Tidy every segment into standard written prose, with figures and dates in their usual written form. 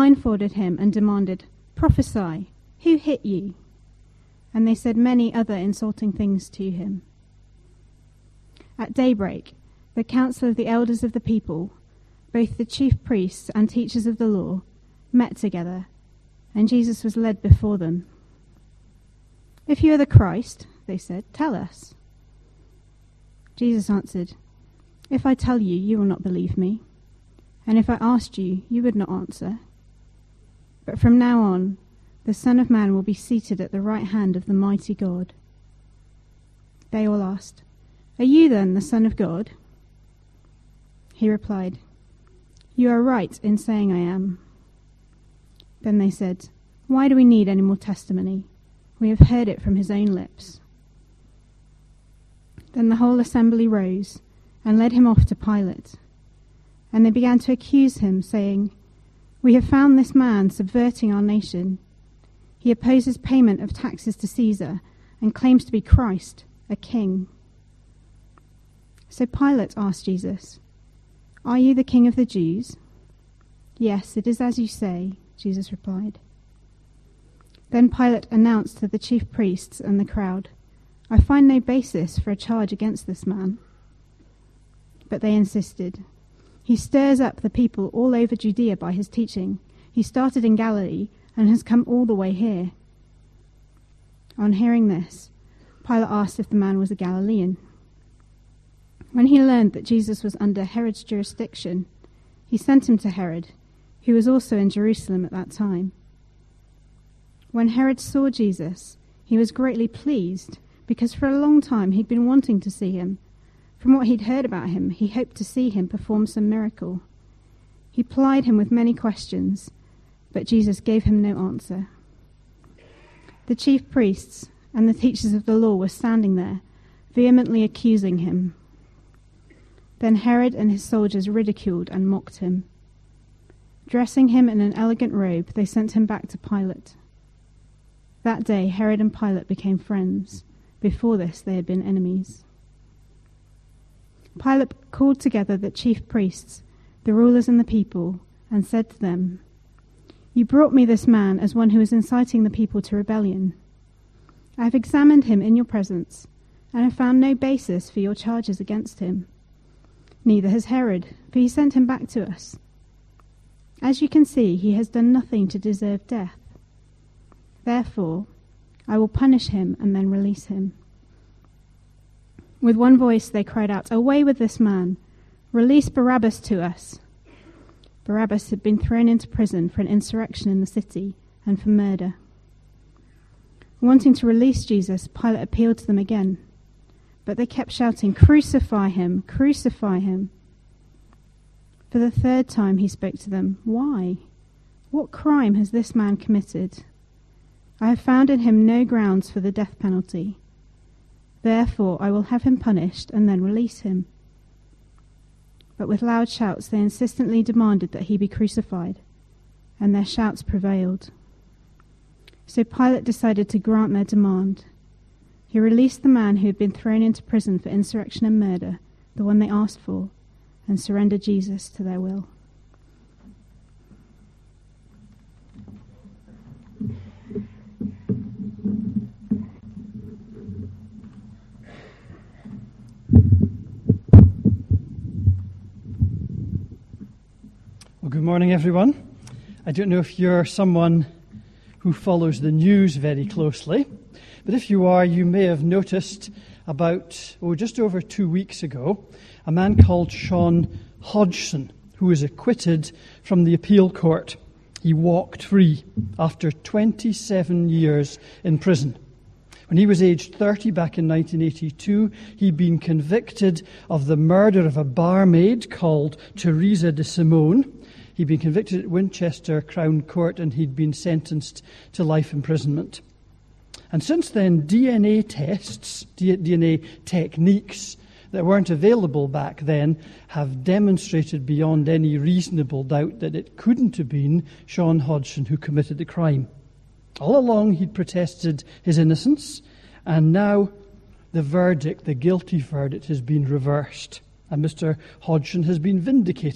blindfolded him and demanded, "Prophesy, who hit you?" And they said many other insulting things to him. At daybreak, the council of the elders of the people, both the chief priests and teachers of the law, met together, and Jesus was led before them. "If you are the Christ," they said, "tell us." Jesus answered, "If I tell you, you will not believe me, and if I asked you, you would not answer. But from now on, the Son of Man will be seated at the right hand of the mighty God." They all asked, "Are you then the Son of God?" He replied, "You are right in saying I am." Then they said, "Why do we need any more testimony? We have heard it from his own lips." Then the whole assembly rose and led him off to Pilate. And they began to accuse him, saying, "We have found this man subverting our nation. He opposes payment of taxes to Caesar and claims to be Christ, a king." So Pilate asked Jesus, "Are you the king of the Jews?" "Yes, it is as you say," Jesus replied. Then Pilate announced to the chief priests and the crowd, "I find no basis for a charge against this man." But they insisted, "He stirs up the people all over Judea by his teaching. He started in Galilee and has come all the way here." On hearing this, Pilate asked if the man was a Galilean. When he learned that Jesus was under Herod's jurisdiction, he sent him to Herod, who was also in Jerusalem at that time. When Herod saw Jesus, he was greatly pleased, because for a long time he'd been wanting to see him. From what he'd heard about him, he hoped to see him perform some miracle. He plied him with many questions, but Jesus gave him no answer. The chief priests and the teachers of the law were standing there, vehemently accusing him. Then Herod and his soldiers ridiculed and mocked him. Dressing him in an elegant robe, they sent him back to Pilate. That day, Herod and Pilate became friends. Before this, they had been enemies. Pilate called together the chief priests, the rulers and the people, and said to them, "You brought me this man as one who is inciting the people to rebellion. I have examined him in your presence, and have found no basis for your charges against him. Neither has Herod, for he sent him back to us. As you can see, he has done nothing to deserve death. Therefore, I will punish him and then release him." With one voice they cried out, "Away with this man! Release Barabbas to us!" Barabbas had been thrown into prison for an insurrection in the city and for murder. Wanting to release Jesus, Pilate appealed to them again. But they kept shouting, "Crucify him! Crucify him!" For the third time he spoke to them. "Why? What crime has this man committed? I have found in him no grounds for the death penalty. Therefore I will have him punished and then release him." But with loud shouts they insistently demanded that he be crucified, and their shouts prevailed. So Pilate decided to grant their demand. He released the man who had been thrown into prison for insurrection and murder, the one they asked for, and surrendered Jesus to their will. Well, good morning, everyone. I don't know if you're someone who follows the news very closely, but if you are, you may have noticed about, just over 2 weeks ago, a man called Sean Hodgson, who was acquitted from the appeal court. He walked free after 27 years in prison. When he was aged 30 back in 1982, he'd been convicted of the murder of a barmaid called Teresa de Simone. He'd been convicted at Winchester Crown Court and he'd been sentenced to life imprisonment. And since then, DNA tests, DNA techniques that weren't available back then have demonstrated beyond any reasonable doubt that it couldn't have been Sean Hodgson who committed the crime. All along he'd protested his innocence, and now the verdict, the guilty verdict, has been reversed, and Mr. Hodgson has been vindicated.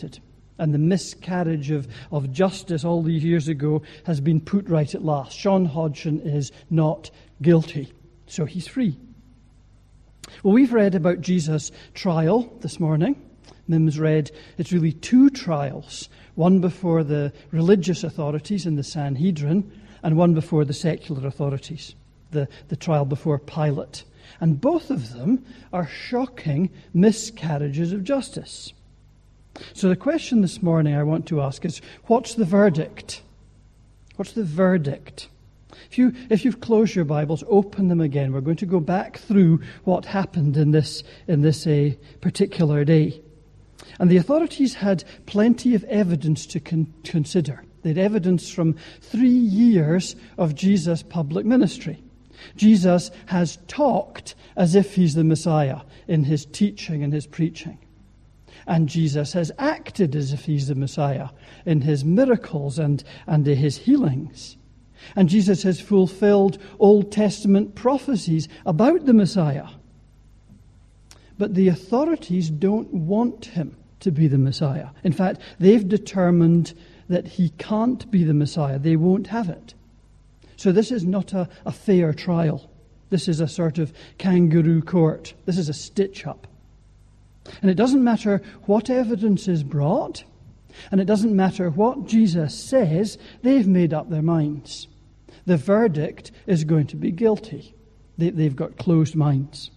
And the miscarriage of justice all these years ago has been put right at last. Sean Hodgson is not guilty, so he's free. Well, we've read about Jesus' trial this morning. Mim's read it's really two trials, one before the religious authorities in the Sanhedrin and one before the secular authorities, the trial before Pilate. And both of them are shocking miscarriages of justice. So the question this morning I want to ask is, what's the verdict? What's the verdict? If you've closed your Bibles, open them again. We're going to go back through what happened in this particular day. And the authorities had plenty of evidence to consider. They had evidence from 3 years of Jesus' public ministry. Jesus has talked as if he's the Messiah in his teaching and his preaching. And Jesus has acted as if he's the Messiah in his miracles and his healings. And Jesus has fulfilled Old Testament prophecies about the Messiah. But the authorities don't want him to be the Messiah. In fact, they've determined that he can't be the Messiah. They won't have it. So this is not a fair trial. This is a sort of kangaroo court. This is a stitch-up. And it doesn't matter what evidence is brought, and it doesn't matter what Jesus says, they've made up their minds. The verdict is going to be guilty. They've got closed minds.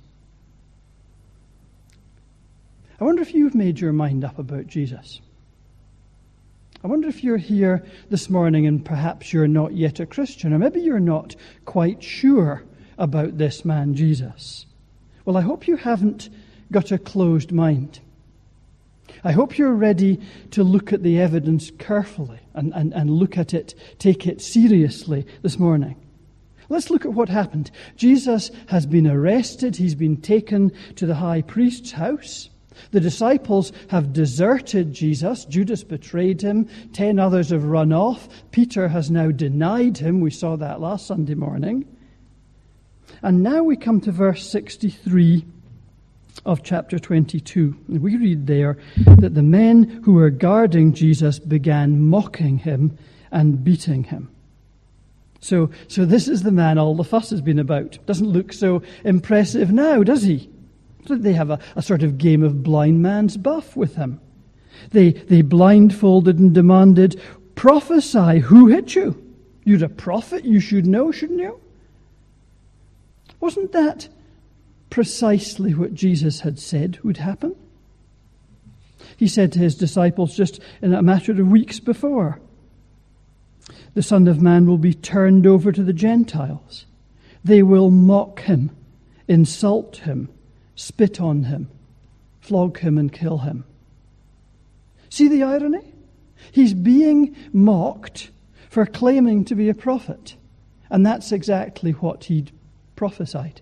I wonder if you've made your mind up about Jesus. I wonder if you're here this morning and perhaps you're not yet a Christian, or maybe you're not quite sure about this man Jesus. Well, I hope you haven't got a closed mind. I hope you're ready to look at the evidence carefully and look at it, take it seriously this morning. Let's look at what happened. Jesus has been arrested. He's been taken to the high priest's house. The disciples have deserted Jesus. Judas betrayed him. 10 others have run off. Peter has now denied him. We saw that last Sunday morning. And now we come to verse 63 of chapter 22. We read there that the men who were guarding Jesus began mocking him and beating him. So this is the man all the fuss has been about. Doesn't look so impressive now, does he? They have a sort of game of blind man's buff with him. They blindfolded and demanded, "Prophesy, who hit you? You're a prophet, you should know, shouldn't you?" Wasn't that precisely what Jesus had said would happen? He said to his disciples just in a matter of weeks before, "The Son of Man will be turned over to the Gentiles. They will mock him, insult him, spit on him, flog him and kill him." See the irony? He's being mocked for claiming to be a prophet. And that's exactly what he'd prophesied.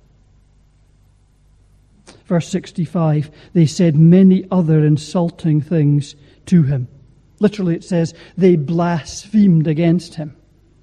Verse 65, they said many other insulting things to him. Literally it says, they blasphemed against him.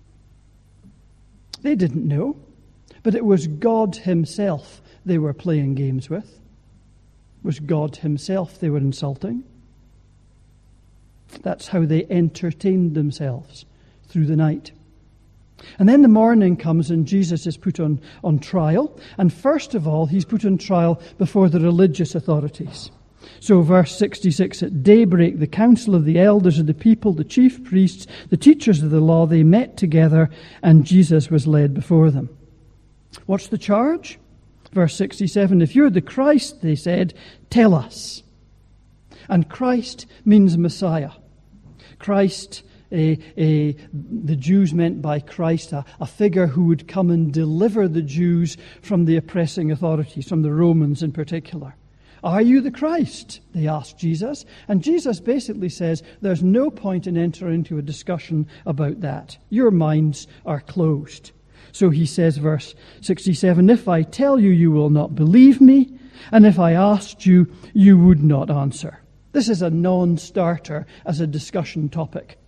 They didn't know, but it was God himself they were playing games with. It was God himself they were insulting. That's how they entertained themselves through the night. And then the morning comes and Jesus is put on trial. And first of all, he's put on trial before the religious authorities. So verse 66, at daybreak, the council of the elders of the people, the chief priests, the teachers of the law, they met together and Jesus was led before them. What's the charge? Verse 67, if you're the Christ, they said, tell us. And Christ means Messiah. Christ, the Jews meant by Christ a figure who would come and deliver the Jews from the oppressing authorities, from the Romans in particular. Are you the Christ? They asked Jesus. And Jesus basically says, there's no point in entering into a discussion about that. Your minds are closed. So he says, verse 67, if I tell you, you will not believe me, and if I asked you, you would not answer. This is a non-starter as a discussion topic.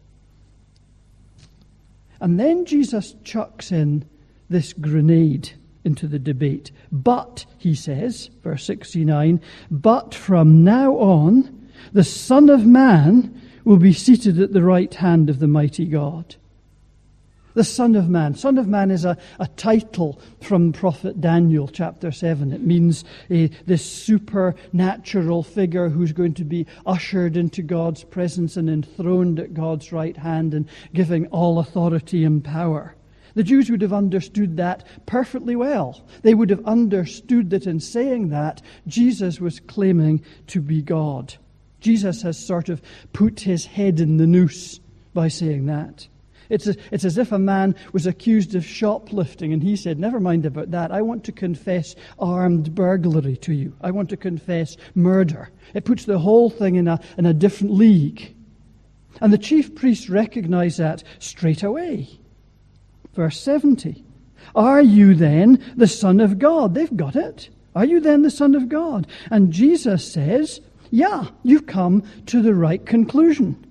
And then Jesus chucks in this grenade into the debate. But, he says, verse 69, but from now on, the Son of Man will be seated at the right hand of the mighty God. The Son of Man. Son of Man is a title from prophet Daniel, chapter 7. It means this supernatural figure who's going to be ushered into God's presence and enthroned at God's right hand and giving all authority and power. The Jews would have understood that perfectly well. They would have understood that in saying that, Jesus was claiming to be God. Jesus has sort of put his head in the noose by saying that. It's as if a man was accused of shoplifting and he said, never mind about that. I want to confess armed burglary to you. I want to confess murder. It puts the whole thing in a different league. And the chief priests recognize that straight away. Verse 70. Are you then the Son of God? They've got it. Are you then the Son of God? And Jesus says, yeah, you've come to the right conclusion.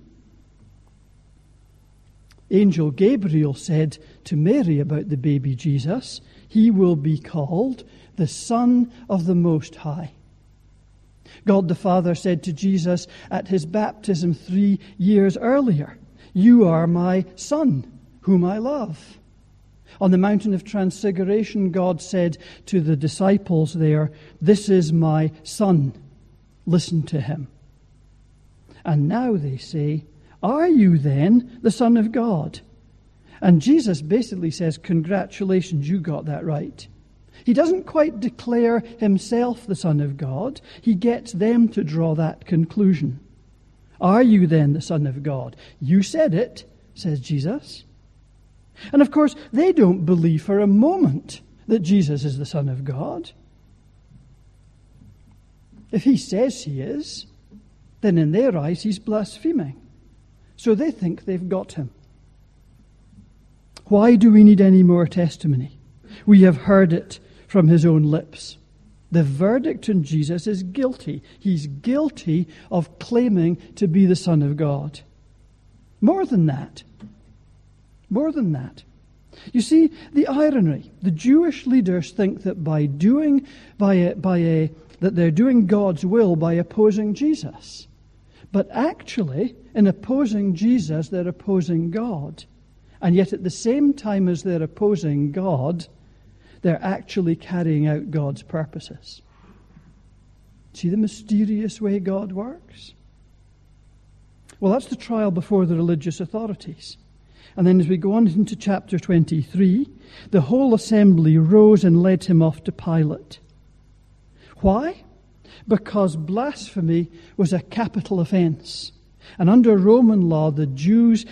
Angel Gabriel said to Mary about the baby Jesus, he will be called the Son of the Most High. God the Father said to Jesus at his baptism 3 years earlier, you are my Son, whom I love. On the mountain of Transfiguration, God said to the disciples there, this is my Son, listen to him. And now they say, are you then the Son of God? And Jesus basically says, congratulations, you got that right. He doesn't quite declare himself the Son of God. He gets them to draw that conclusion. Are you then the Son of God? You said it, says Jesus. And of course, they don't believe for a moment that Jesus is the Son of God. If he says he is, then in their eyes he's blaspheming. So they think they've got him. Why do we need any more testimony? We have heard it from his own lips. The verdict on Jesus is guilty. He's guilty of claiming to be the Son of God. More than that. More than that. You see, the irony, the Jewish leaders think that that they're doing God's will by opposing Jesus. But actually, in opposing Jesus, they're opposing God. And yet at the same time as they're opposing God, they're actually carrying out God's purposes. See the mysterious way God works? Well, that's the trial before the religious authorities. And then as we go on into chapter 23, the whole assembly rose and led him off to Pilate. Why? Because blasphemy was a capital offense. And under Roman law, the Jews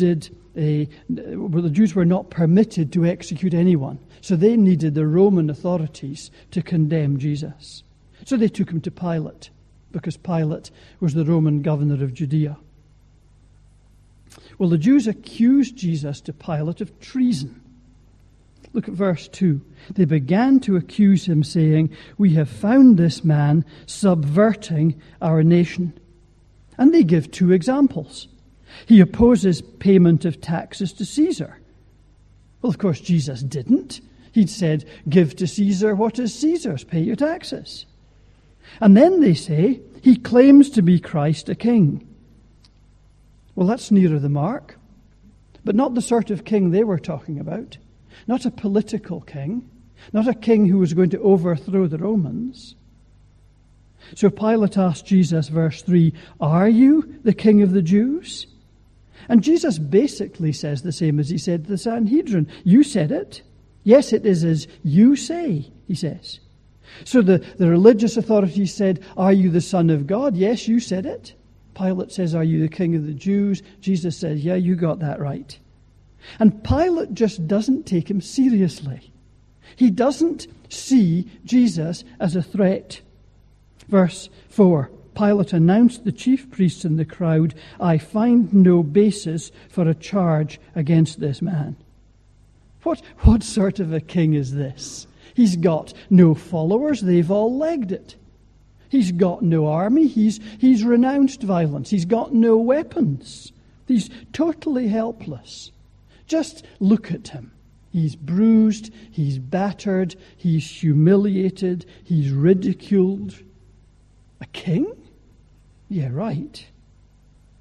were not permitted to execute anyone. So they needed the Roman authorities to condemn Jesus. So they took him to Pilate, because Pilate was the Roman governor of Judea. Well, the Jews accused Jesus to Pilate of treason. Look at verse 2. They began to accuse him, saying, we have found this man subverting our nation. And they give 2 examples. He opposes payment of taxes to Caesar. Well, of course, Jesus didn't. He'd said, give to Caesar what is Caesar's, pay your taxes. And then they say, he claims to be Christ a king. Well, that's nearer the mark, but not the sort of king they were talking about. Not a political king, not a king who was going to overthrow the Romans. So Pilate asked Jesus, verse 3, are you the king of the Jews? And Jesus basically says the same as he said to the Sanhedrin. You said it. Yes, it is as you say, he says. So the religious authorities said, are you the Son of God? Yes, you said it. Pilate says, are you the king of the Jews? Jesus says, yeah, you got that right. And Pilate just doesn't take him seriously. He doesn't see Jesus as a threat. Verse 4, Pilate announced to the chief priests and the crowd, I find no basis for a charge against this man. What sort of a king is this? He's got no followers. They've all legged it. He's got no army. He's renounced violence. He's got no weapons. He's totally helpless. Just look at him. He's bruised, he's battered, he's humiliated, he's ridiculed. A king? Yeah, right.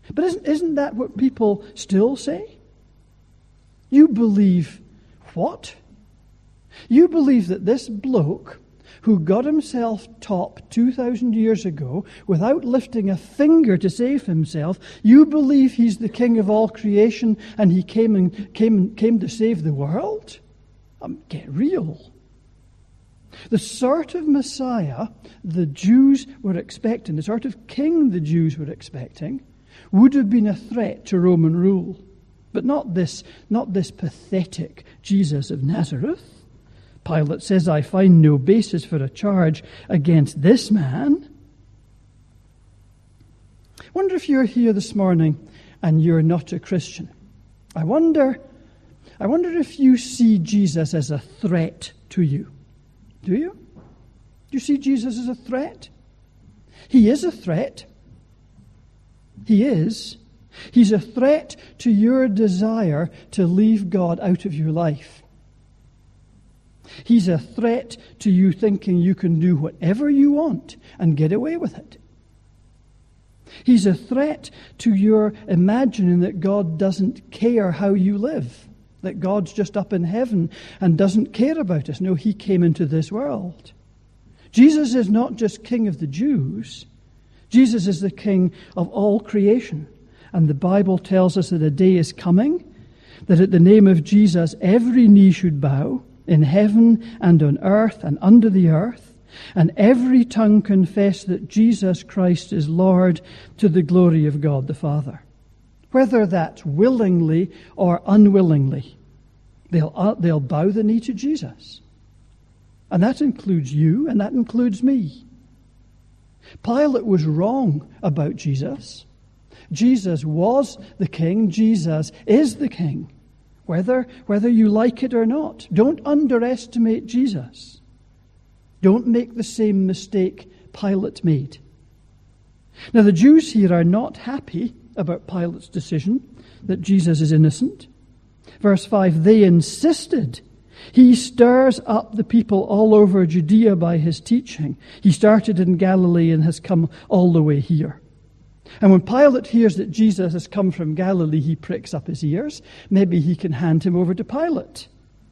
But isn't that what people still say? You believe what? You believe that this bloke who got himself top 2,000 years ago without lifting a finger to save himself, you believe he's the king of all creation and he came to save the world? Get real. The sort of Messiah the Jews were expecting, the sort of king the Jews were expecting, would have been a threat to Roman rule. But not this pathetic Jesus of Nazareth. Pilate says, I find no basis for a charge against this man. I wonder if you're here this morning and you're not a Christian. I wonder if you see Jesus as a threat to you. Do you? Do you see Jesus as a threat? He is a threat. He is. He's a threat to your desire to leave God out of your life. He's a threat to you thinking you can do whatever you want and get away with it. He's a threat to your imagining that God doesn't care how you live, that God's just up in heaven and doesn't care about us. No, he came into this world. Jesus is not just King of the Jews. Jesus is the King of all creation. And the Bible tells us that a day is coming, that at the name of Jesus every knee should bow, in heaven and on earth and under the earth, and every tongue confess that Jesus Christ is Lord to the glory of God the Father. Whether that's willingly or unwillingly, they'll bow the knee to Jesus. And that includes you, and that includes me. Pilate was wrong about Jesus. Jesus was the king. Jesus is the king. Whether you like it or not. Don't underestimate Jesus. Don't make the same mistake Pilate made. Now, the Jews here are not happy about Pilate's decision that Jesus is innocent. Verse 5, they insisted. He stirs up the people all over Judea by his teaching. He started in Galilee and has come all the way here. And when Pilate hears that Jesus has come from Galilee, he pricks up his ears. Maybe he can hand him over to Pilate.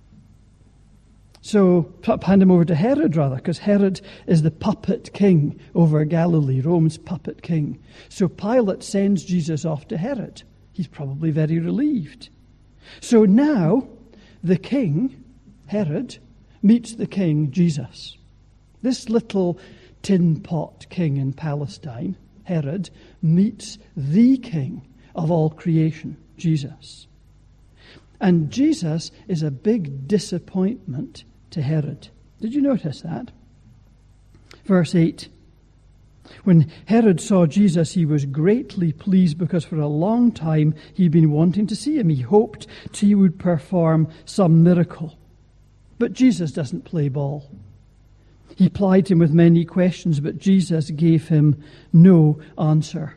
So, hand him over to Herod, rather, because Herod is the puppet king over Galilee, Rome's puppet king. So Pilate sends Jesus off to Herod. He's probably very relieved. So now, the king, Herod, meets the king, Jesus. This little tin pot king in Palestine, Herod, meets the king of all creation, Jesus. And Jesus is a big disappointment to Herod. Did you notice that? Verse 8. When Herod saw Jesus, he was greatly pleased because for a long time he'd been wanting to see him. He hoped he would perform some miracle. But Jesus doesn't play ball. He plied him with many questions, but Jesus gave him no answer.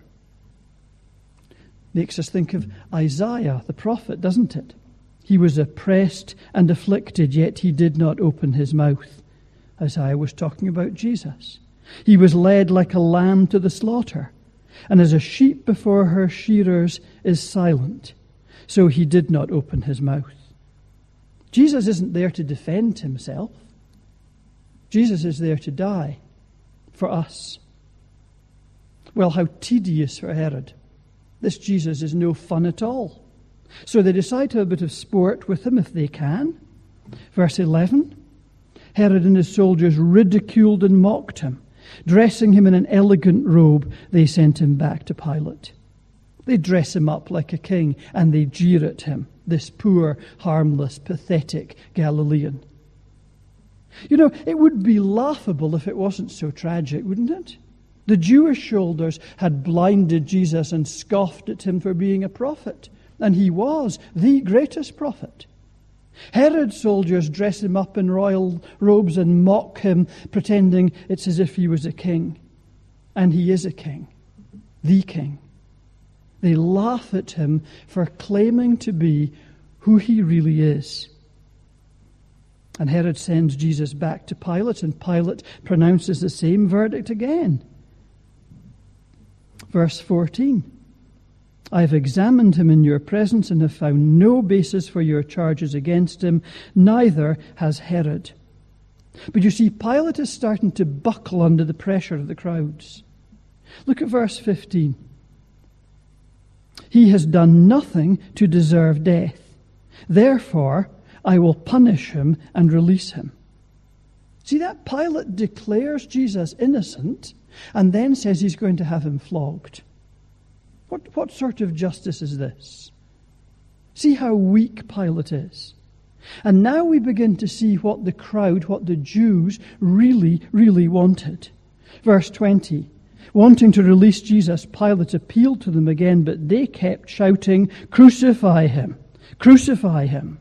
Makes us think of Isaiah, the prophet, doesn't it? He was oppressed and afflicted, yet he did not open his mouth. Isaiah was talking about Jesus. He was led like a lamb to the slaughter, and as a sheep before her shearers is silent, so he did not open his mouth. Jesus isn't there to defend himself. Jesus is there to die for us. Well, how tedious for Herod. This Jesus is no fun at all. So they decide to have a bit of sport with him if they can. Verse 11, Herod and his soldiers ridiculed and mocked him. Dressing him in an elegant robe, they sent him back to Pilate. They dress him up like a king and they jeer at him, this poor, harmless, pathetic Galilean. You know, it would be laughable if it wasn't so tragic, wouldn't it? The Jewish shoulders had blinded Jesus and scoffed at him for being a prophet. And he was the greatest prophet. Herod's soldiers dress him up in royal robes and mock him, pretending it's as if he was a king. And he is a king, the king. They laugh at him for claiming to be who he really is. And Herod sends Jesus back to Pilate, and Pilate pronounces the same verdict again. Verse 14. I have examined him in your presence and have found no basis for your charges against him, neither has Herod. But you see, Pilate is starting to buckle under the pressure of the crowds. Look at verse 15. He has done nothing to deserve death. Therefore, I will punish him and release him. See that? Pilate declares Jesus innocent and then says he's going to have him flogged. What sort of justice is this? See how weak Pilate is. And now we begin to see what the crowd, what the Jews really, really wanted. Verse 20. Wanting to release Jesus, Pilate appealed to them again, but they kept shouting, "Crucify him! Crucify him!"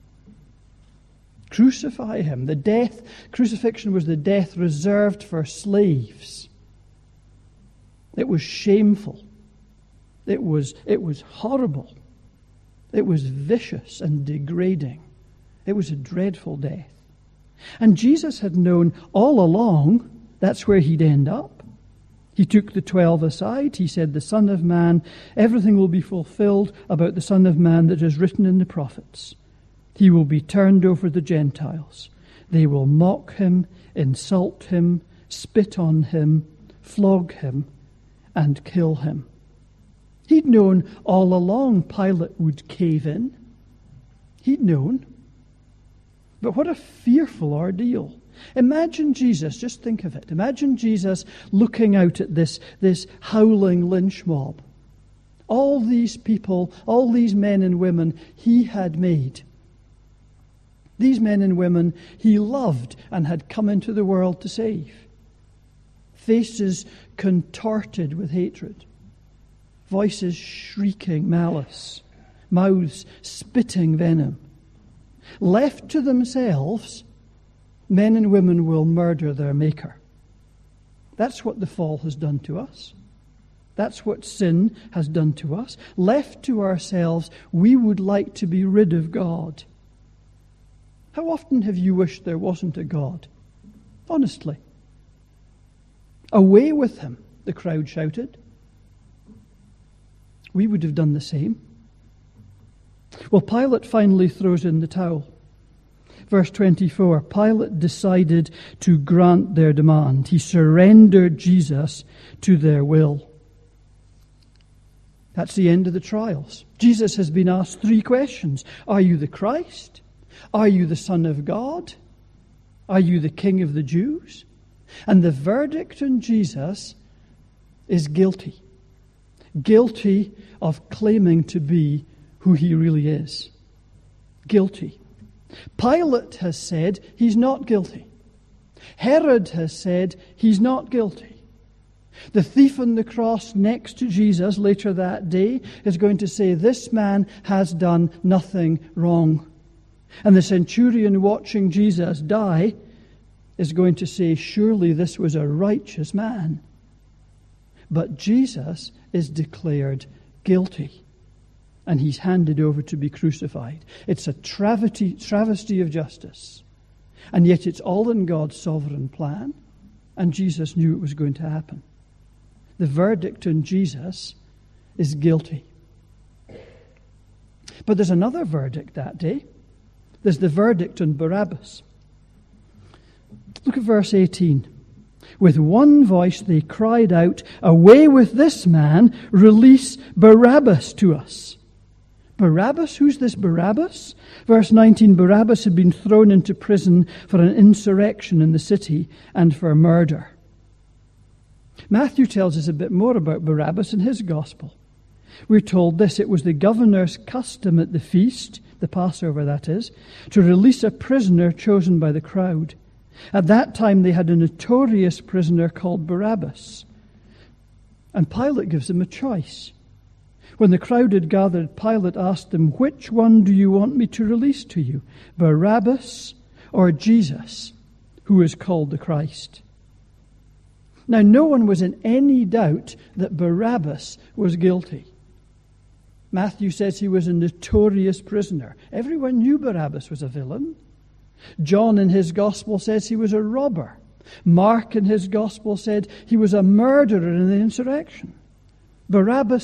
Crucify him. Crucifixion was the death reserved for slaves. It was shameful. It was horrible. It was vicious and degrading. It was a dreadful death. And Jesus had known all along that's where he'd end up. He took the 12 aside. He said, "The Son of Man, everything will be fulfilled about the Son of Man that is written in the prophets. He will be turned over the Gentiles. They will mock him, insult him, spit on him, flog him, and kill him." He'd known all along Pilate would cave in. He'd known. But what a fearful ordeal. Imagine Jesus, just think of it. Imagine Jesus looking out at this howling lynch mob. All these people, all these men and women he had made. These men and women he loved and had come into the world to save. Faces contorted with hatred. Voices shrieking malice. Mouths spitting venom. Left to themselves, men and women will murder their Maker. That's what the fall has done to us. That's what sin has done to us. Left to ourselves, we would like to be rid of God. How often have you wished there wasn't a God? Honestly. "Away with him," the crowd shouted. We would have done the same. Well, Pilate finally throws in the towel. Verse 24, Pilate decided to grant their demand. He surrendered Jesus to their will. That's the end of the trials. Jesus has been asked 3 questions. Are you the Christ? Are you the Son of God? Are you the King of the Jews? And the verdict on Jesus is guilty. Guilty of claiming to be who he really is. Guilty. Pilate has said he's not guilty. Herod has said he's not guilty. The thief on the cross next to Jesus later that day is going to say, "This man has done nothing wrong." And the centurion watching Jesus die is going to say, "Surely this was a righteous man." But Jesus is declared guilty, and he's handed over to be crucified. It's a travesty of justice. And yet it's all in God's sovereign plan, and Jesus knew it was going to happen. The verdict on Jesus is guilty. But there's another verdict that day. There's the verdict on Barabbas. Look at verse 18. With one voice they cried out, "Away with this man, release Barabbas to us." Barabbas? Who's this Barabbas? Verse 19, Barabbas had been thrown into prison for an insurrection in the city and for murder. Matthew tells us a bit more about Barabbas in his gospel. We're told this: it was the governor's custom at the feast, the Passover that is, to release a prisoner chosen by the crowd. At that time they had a notorious prisoner called Barabbas. And Pilate gives them a choice. When the crowd had gathered, Pilate asked them, "Which one do you want me to release to you, Barabbas or Jesus, who is called the Christ?" Now, no one was in any doubt that Barabbas was guilty. Matthew says he was a notorious prisoner. Everyone knew Barabbas was a villain. John in his gospel says he was a robber. Mark in his gospel said he was a murderer in the insurrection. Barabbas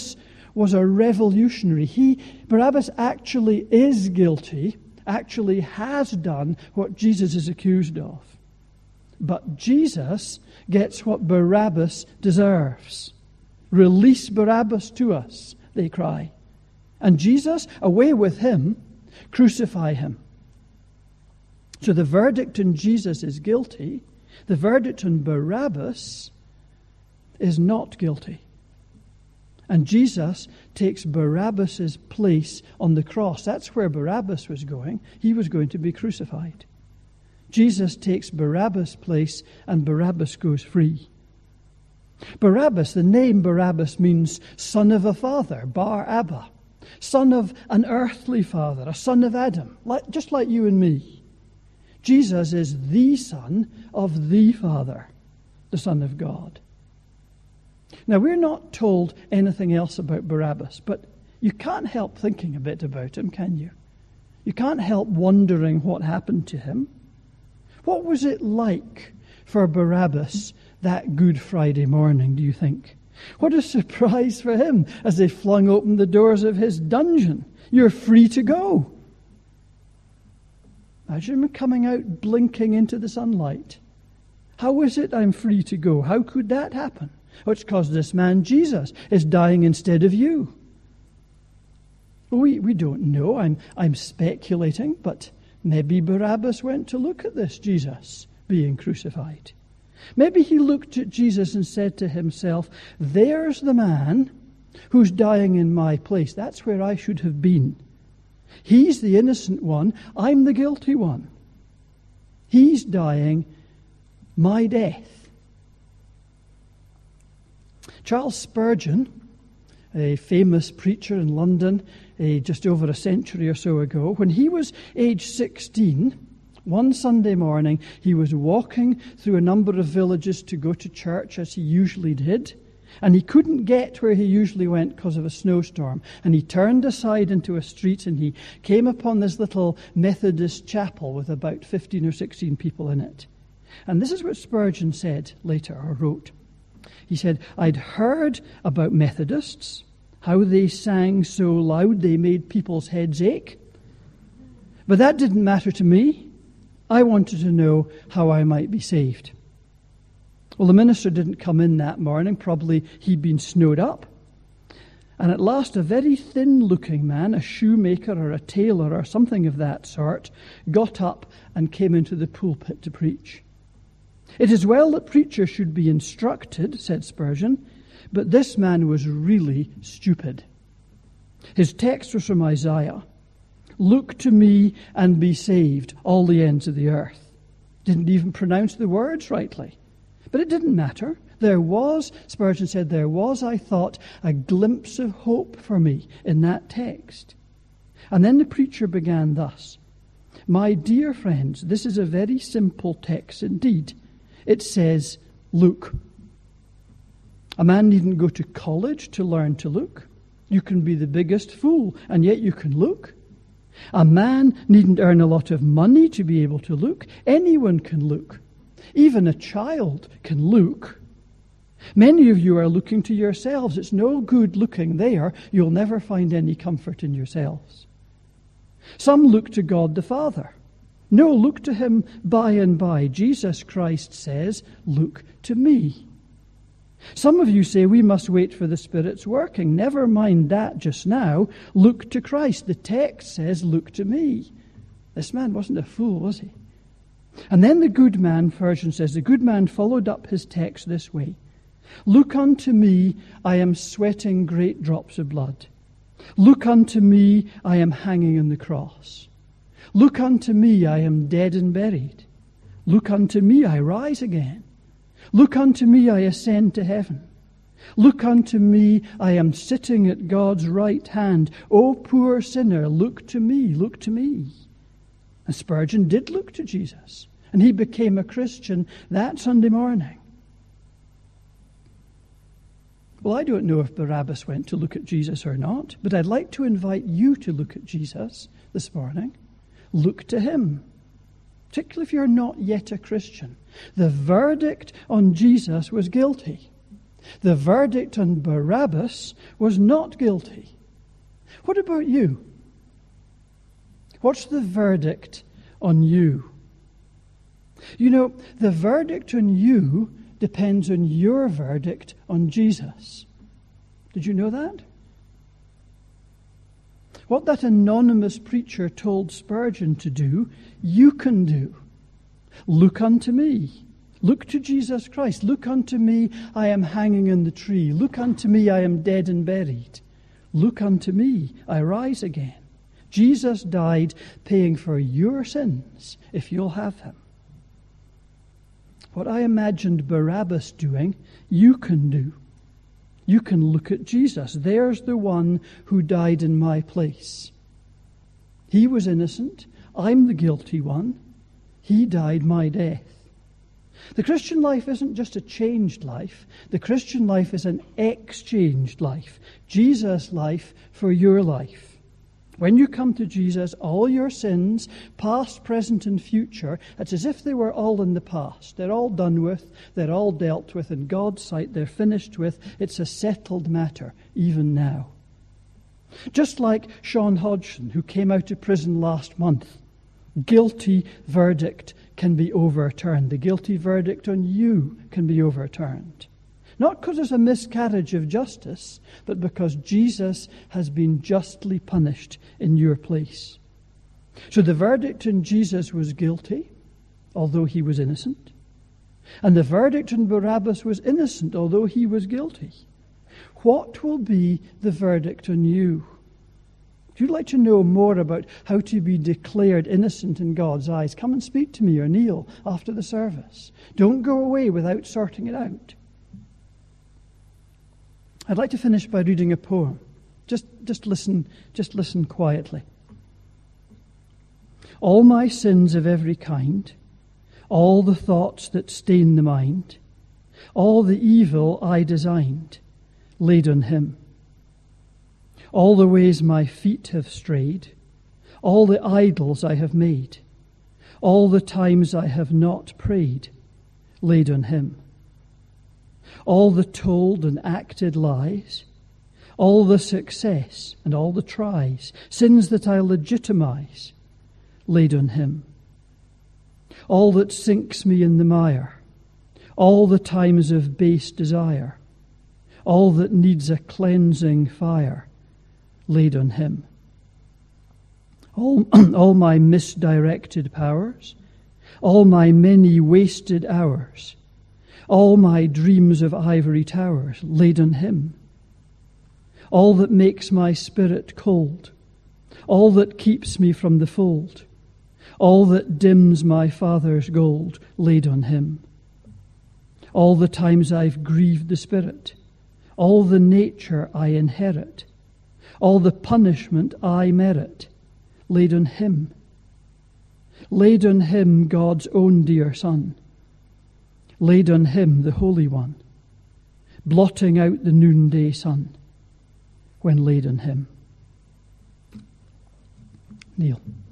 was a revolutionary. Barabbas actually is guilty, actually has done what Jesus is accused of. But Jesus gets what Barabbas deserves. Release Barabbas to us, they cry. And Jesus, away with him, crucify him. So the verdict on Jesus is guilty. The verdict on Barabbas is not guilty. And Jesus takes Barabbas' place on the cross. That's where Barabbas was going. He was going to be crucified. Jesus takes Barabbas' place, and Barabbas goes free. Barabbas, the name Barabbas means son of a father, Bar Abba, son of an earthly father, a son of Adam, just like you and me. Jesus is the son of the Father, the Son of God. Now, we're not told anything else about Barabbas, but you can't help thinking a bit about him, can you? You can't help wondering what happened to him. What was it like for Barabbas that Good Friday morning, do you think? What a surprise for him as they flung open the doors of his dungeon. You're free to go. Imagine him coming out blinking into the sunlight. How is it I'm free to go? How could that happen? Well, it's because this man, Jesus, is dying instead of you. We don't know. I'm speculating, but maybe Barabbas went to look at this Jesus being crucified. Maybe he looked at Jesus and said to himself, there's the man who's dying in my place. That's where I should have been. He's the innocent one. I'm the guilty one. He's dying my death. Charles Spurgeon, a famous preacher in London just over a century or so ago, when he was age 16, one Sunday morning, he was walking through a number of villages to go to church, as he usually did, and he couldn't get where he usually went because of a snowstorm. And he turned aside into a street, and he came upon this little Methodist chapel with about 15 or 16 people in it. And this is what Spurgeon said later, or wrote. He said, I'd heard about Methodists, how they sang so loud they made people's heads ache. But that didn't matter to me. I wanted to know how I might be saved. Well, the minister didn't come in that morning. Probably he'd been snowed up. And at last, a very thin-looking man, a shoemaker or a tailor or something of that sort, got up and came into the pulpit to preach. It is well that preachers should be instructed, said Spurgeon, but this man was really stupid. His text was from Isaiah. Look to me and be saved, all the ends of the earth. Didn't even pronounce the words rightly. But it didn't matter. There was, Spurgeon said, there was, I thought, a glimpse of hope for me in that text. And then the preacher began thus. My dear friends, this is a very simple text indeed. It says, look. A man needn't go to college to learn to look. You can be the biggest fool, and yet you can look. A man needn't earn a lot of money to be able to look. Anyone can look. Even a child can look. Many of you are looking to yourselves. It's no good looking there. You'll never find any comfort in yourselves. Some look to God the Father. No, look to him by and by. Jesus Christ says, look to me. Some of you say we must wait for the Spirit's working. Never mind that just now. Look to Christ. The text says, look to me. This man wasn't a fool, was he? And then the good man, Spurgeon says, the good man followed up his text this way. Look unto me, I am sweating great drops of blood. Look unto me, I am hanging on the cross. Look unto me, I am dead and buried. Look unto me, I rise again. Look unto me, I ascend to heaven. Look unto me, I am sitting at God's right hand. O poor sinner, look to me, look to me. And Spurgeon did look to Jesus, and he became a Christian that Sunday morning. Well, I don't know if Barabbas went to look at Jesus or not, but I'd like to invite you to look at Jesus this morning. Look to him, particularly if you're not yet a Christian. The verdict on Jesus was guilty. The verdict on Barabbas was not guilty. What about you? What's the verdict on you? You know, the verdict on you depends on your verdict on Jesus. Did you know that? What that anonymous preacher told Spurgeon to do, you can do. Look unto me. Look to Jesus Christ. Look unto me, I am hanging in the tree. Look unto me, I am dead and buried. Look unto me, I rise again. Jesus died paying for your sins if you'll have him. What I imagined Barabbas doing, you can do. You can look at Jesus. There's the one who died in my place. He was innocent. I'm the guilty one. He died my death. The Christian life isn't just a changed life. The Christian life is an exchanged life. Jesus' life for your life. When you come to Jesus, all your sins, past, present, and future, it's as if they were all in the past. They're all done with. They're all dealt with. In God's sight, they're finished with. It's a settled matter, even now. Just like Sean Hodgson, who came out of prison last month. Guilty verdict can be overturned. The guilty verdict on you can be overturned. Not because there's a miscarriage of justice, but because Jesus has been justly punished in your place. So the verdict on Jesus was guilty, although he was innocent. And the verdict on Barabbas was innocent, although he was guilty. What will be the verdict on you? If you'd like to know more about how to be declared innocent in God's eyes, come and speak to me or Neil after the service. Don't go away without sorting it out. I'd like to finish by reading a poem. Just listen quietly. All my sins of every kind, all the thoughts that stain the mind, all the evil I designed, laid on him. All the ways my feet have strayed, all the idols I have made, all the times I have not prayed, laid on him. All the told and acted lies, all the success and all the tries, sins that I legitimize, laid on him. All that sinks me in the mire, all the times of base desire, all that needs a cleansing fire, laid on him. All my misdirected powers, all my many wasted hours, all my dreams of ivory towers, laid on him. All that makes my spirit cold, all that keeps me from the fold, all that dims my Father's gold, laid on him. All the times I've grieved the Spirit, all the nature I inherit, all the punishment I merit, laid on him. Laid on him God's own dear Son. Laid on him the Holy One, blotting out the noonday sun, when laid on him. Neil.